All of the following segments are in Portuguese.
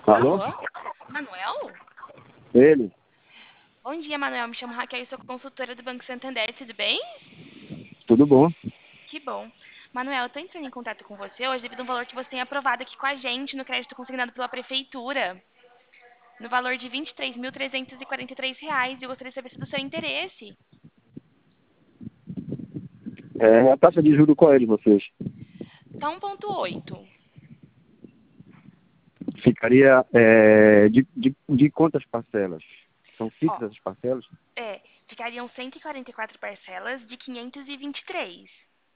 Alô? Alô? Manuel? Ele? Bom dia, Manuel. Me chamo Raquel e sou consultora do Banco Santander. Tudo bem? Tudo bom? Que bom. Manuel, eu tô entrando em contato com você hoje devido a um valor que você tem aprovado aqui com a gente no crédito consignado pela Prefeitura. No valor de R$ 23.343. E eu gostaria de saber se é do seu interesse. A taxa de juros qual é de vocês? Tá 1,8. Ficaria de quantas parcelas? São Ó, fixas as parcelas? ficariam 144 parcelas de 523.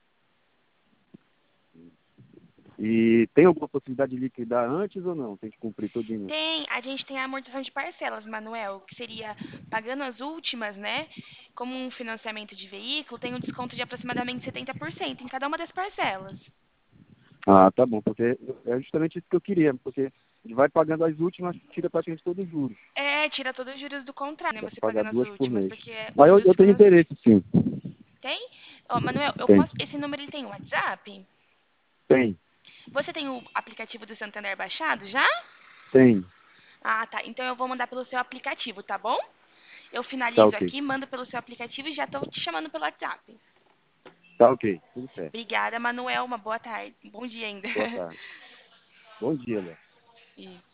E tem alguma possibilidade de liquidar antes ou não? Tem que cumprir tudinho? A gente tem a amortização de parcelas, Manuel, que seria pagando as últimas, né? Como um financiamento de veículo, tem um desconto de aproximadamente 70% em cada uma das parcelas. Ah, tá bom, porque é justamente isso que eu queria, porque ele vai pagando as últimas, tira praticamente todos os juros. Tira todos os juros do contrato, né? Dá pra Você pagar pagando as duas por últimas, mês. porque Mas os juros eu tenho ficam. interesse, sim. Tem? Ó, Manuel, eu Tem. posso. Esse número ele tem WhatsApp? Tem. Você tem o aplicativo do Santander baixado já? Tem. Ah, tá. Então eu vou mandar pelo seu aplicativo, tá bom? Eu Tá finalizo ok. aqui, mando pelo seu aplicativo e já tô te chamando pelo WhatsApp. Tá ok. Tudo certo. Obrigada, Manuel. Uma boa tarde. Um bom dia ainda. Boa tarde. Bom dia, Léo. E